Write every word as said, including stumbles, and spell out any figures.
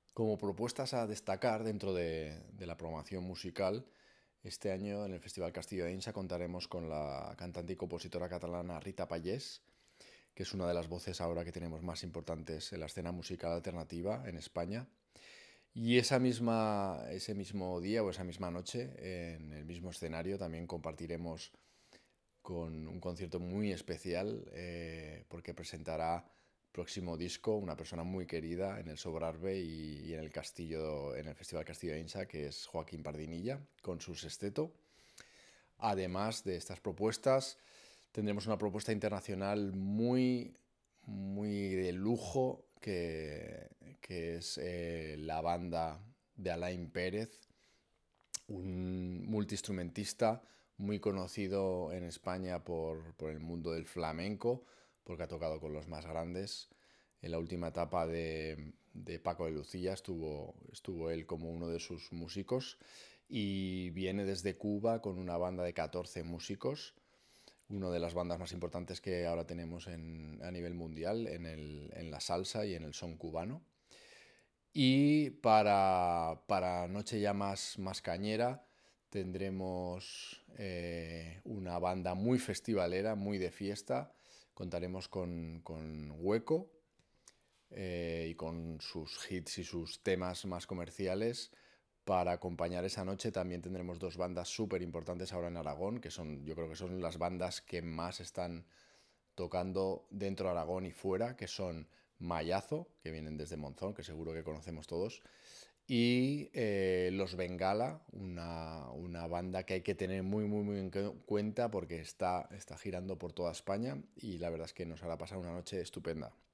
Como propuestas a destacar dentro de, de la programación musical, este año en el Festival Castillo de Insa contaremos con la cantante y compositora catalana Rita Pallés, que es una de las voces ahora que tenemos más importantes en la escena musical alternativa en España. Y esa misma, ese mismo día o esa misma noche, en el mismo escenario, también compartiremos con un concierto muy especial eh, porque presentará próximo disco una persona muy querida en el Sobrarbe y, y en el Castillo, en el Festival Castillo de Insa, que es Joaquín Pardinilla, con su sexteto. Además de estas propuestas, tendremos una propuesta internacional muy, muy de lujo, que, que es eh, la banda de Alain Pérez, un multiinstrumentista muy conocido en España por, por el mundo del flamenco, porque ha tocado con los más grandes. En la última etapa de, de Paco de Lucía estuvo, estuvo él como uno de sus músicos y viene desde Cuba con una banda de catorce músicos, una de las bandas más importantes que ahora tenemos en, a nivel mundial en, el, en la salsa y en el son cubano. Y para, para noche ya más, más cañera tendremos eh, una banda muy festivalera, muy de fiesta. Contaremos con, con Hueco eh, y con sus hits y sus temas más comerciales. Para acompañar esa noche también tendremos dos bandas súper importantes ahora en Aragón, que son, yo creo que son las bandas que más están tocando dentro de Aragón y fuera, que son Mayazo, que vienen desde Monzón, que seguro que conocemos todos, y eh, Los Bengala, una, una, banda que hay que tener muy, muy, muy en cuenta porque está, está girando por toda España y la verdad es que nos hará pasar una noche estupenda.